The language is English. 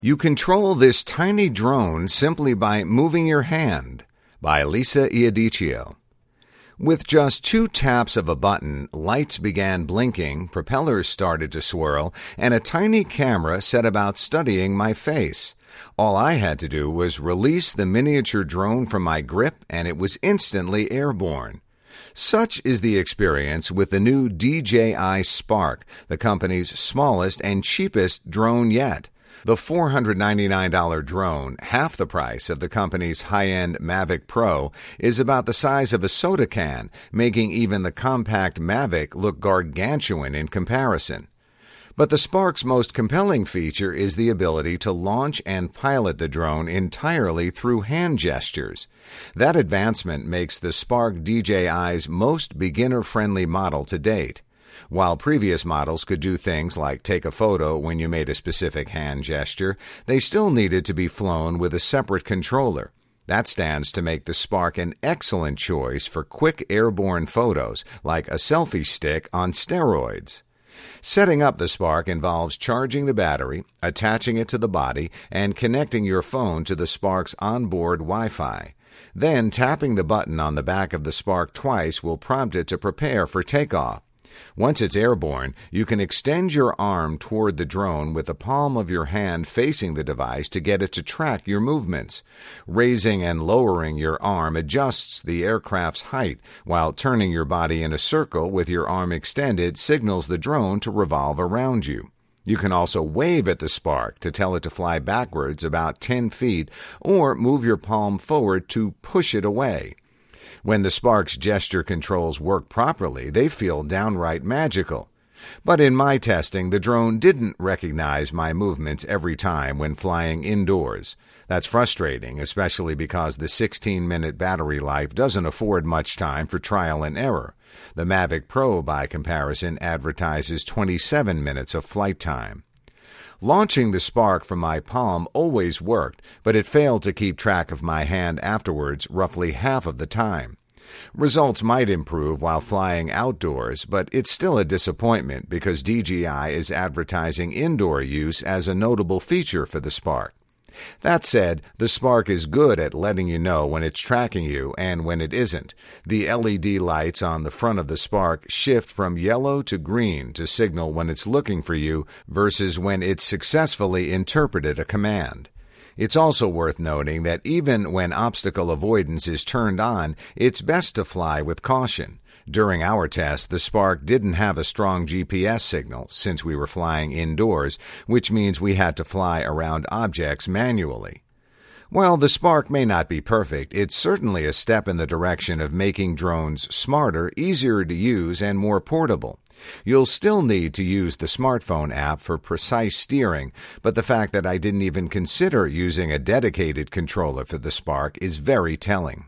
You control this tiny drone simply by moving your hand, by Lisa Iudicio. With just 2 taps of a button, lights began blinking, propellers started to swirl, and a tiny camera set about studying my face. All I had to do was release the miniature drone from my grip, and it was instantly airborne. Such is the experience with the new DJI Spark, the company's smallest and cheapest drone yet. The $499 drone, half the price of the company's high-end Mavic Pro, is about the size of a soda can, making even the compact Mavic look gargantuan in comparison. But the Spark's most compelling feature is the ability to launch and pilot the drone entirely through hand gestures. That advancement makes the Spark DJI's most beginner-friendly model to date. While previous models could do things like take a photo when you made a specific hand gesture, they still needed to be flown with a separate controller. That stands to make the Spark an excellent choice for quick airborne photos, like a selfie stick on steroids. Setting up the Spark involves charging the battery, attaching it to the body, and connecting your phone to the Spark's onboard Wi-Fi. Then tapping the button on the back of the Spark twice will prompt it to prepare for takeoff. Once it's airborne, you can extend your arm toward the drone with the palm of your hand facing the device to get it to track your movements. Raising and lowering your arm adjusts the aircraft's height, while turning your body in a circle with your arm extended signals the drone to revolve around you. You can also wave at the Spark to tell it to fly backwards about 10 feet or move your palm forward to push it away. When the Spark's gesture controls work properly, they feel downright magical. But in my testing, the drone didn't recognize my movements every time when flying indoors. That's frustrating, especially because the 16-minute battery life doesn't afford much time for trial and error. The Mavic Pro, by comparison, advertises 27 minutes of flight time. Launching the Spark from my palm always worked, but it failed to keep track of my hand afterwards roughly half of the time. Results might improve while flying outdoors, but it's still a disappointment because DJI is advertising indoor use as a notable feature for the Spark. That said, the Spark is good at letting you know when it's tracking you and when it isn't. The LED lights on the front of the Spark shift from yellow to green to signal when it's looking for you versus when it's successfully interpreted a command. It's also worth noting that even when obstacle avoidance is turned on, it's best to fly with caution. During our test, the Spark didn't have a strong GPS signal since we were flying indoors, which means we had to fly around objects manually. While the Spark may not be perfect, it's certainly a step in the direction of making drones smarter, easier to use, and more portable. You'll still need to use the smartphone app for precise steering, but the fact that I didn't even consider using a dedicated controller for the Spark is very telling.